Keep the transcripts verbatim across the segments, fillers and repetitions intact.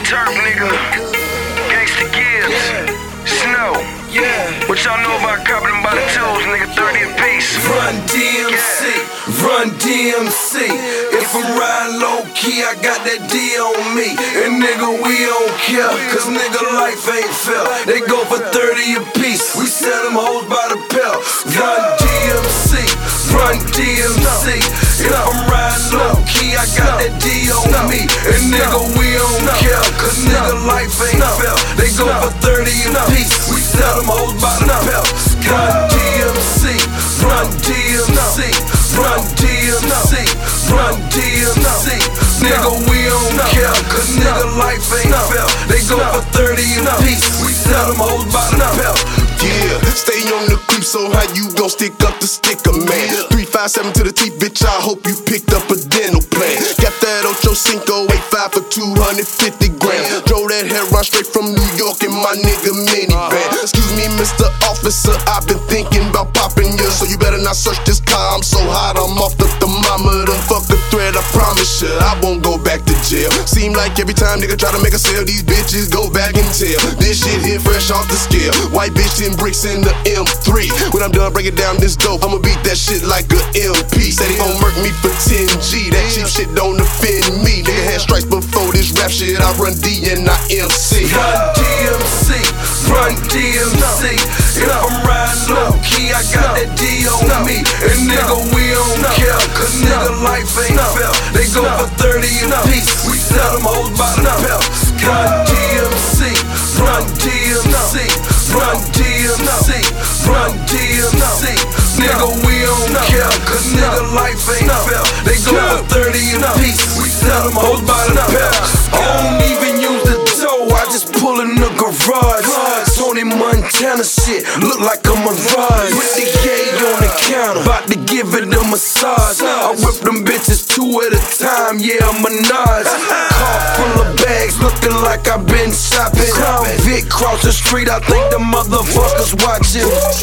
Turk, nigga. Gangsta Gibbs. Snow. What y'all know about copping them by the tools, nigga? thirty apiece. Run D M C, run D M C. If I'm riding low key, I got that D on me. And nigga, we don't care, cause nigga, life ain't fair. They go for thirty apiece, we sell them hoes by the pair. Run D M C, run D M C. If I'm riding low key, I got that D on me. And nigga, we don't care, cause nigga, life ain't fair. They go for thirty apiece, we sell them hoes by the pair. Run D M C, run D M C, run D M C, run D M C. Nigga, we don't care, cause nigga, life ain't fair. They go for thirty apiece, we sell them hoes by the pair. Yeah, stay on the creep, so how you gon' stick up the sticker, man? three five seven to the teeth, bitch, I hope you picked up a dental plan. Got that Ocho Cinco, eight five for two hundred fifty grams. Drove that hair run straight from New York in my nigga minivan. Excuse me, Mister Officer, I've been thinking about popping you, so you better not search this car, I'm so hot, I'm off the thermometer. Fuck the threat, I promise you, I won't go back to jail. Seem like every time nigga try to make a sale, these bitches go back and tell. This shit here fresh off the scale. White bitch ten bricks in the M three. When I'm done breaking down this dope, I'ma beat that shit like a M P. Said he gon' murk me for ten G. That cheap shit don't offend me. Nigga had stripes before this rap shit. I run D and I M C. Run D M C, run D M C. If I'm riding low key, I got that D on me. And nigga, we don't care, cause nigga, life ain't fair. They go for thirty apiece, we sell them hoes by the pair. Run D M C, run D M C, run D M C, run D M C. Nigga, we don't care, cause nigga, life ain't fair. They go for thirty apiece, we sell them hoes by the pair. I don't even use the dough, I just pull in the garage. Tony Montana shit, look like a mirage. Put the K on the counter, bout to give it a massage. I whip them bitches two at a time, yeah, I'm a Nas. Car full of bags, looking like I've been shopping. Crown Vic, cross the street, I think the motherfuckers watching.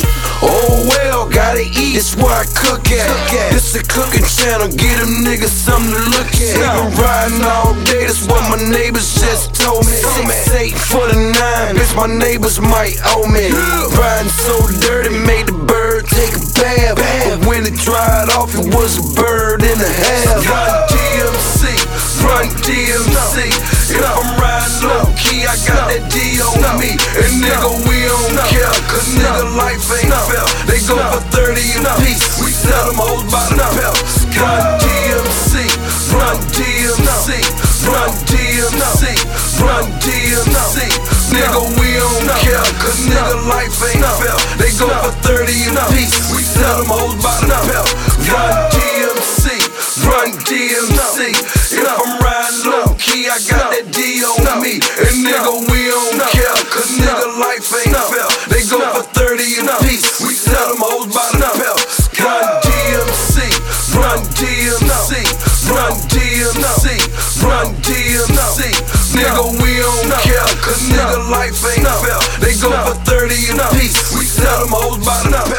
Oh well, gotta eat, it's where I cook at. This a cooking channel, get them niggas something to look at. Nigga riding all day, that's what my neighbors just told me. Six eight for the nine, bitch, my neighbors might owe me. Riding so dirty, made the bird take a bath. But when it dried off, it was a bird and a half. Run D M C, run D M C. If I'm riding low key, I got that D on me. And nigga, we don't care, cause nigga, life ain't fair. They go for thirty apiece, we sell them hoes by the pair. Run D M C, run D M C, run D M C, run D M C. Nigga, we don't care, cause nigga, life ain't fair. They go for thirty apiece, we sell them hoes by the pair. Run D M C, run D M C. If I'm riding low key, I got that D on me. And nigga, we don't care, cause nigga, life ain't fair. They go for thirty apiece, we sell them hoes by the pair. Run D M C, run D M C, run D M C, run D M C. Nigga, we don't care, cause nigga, life ain't fair. They go for thirty apiece, we sell them hoes by the pair.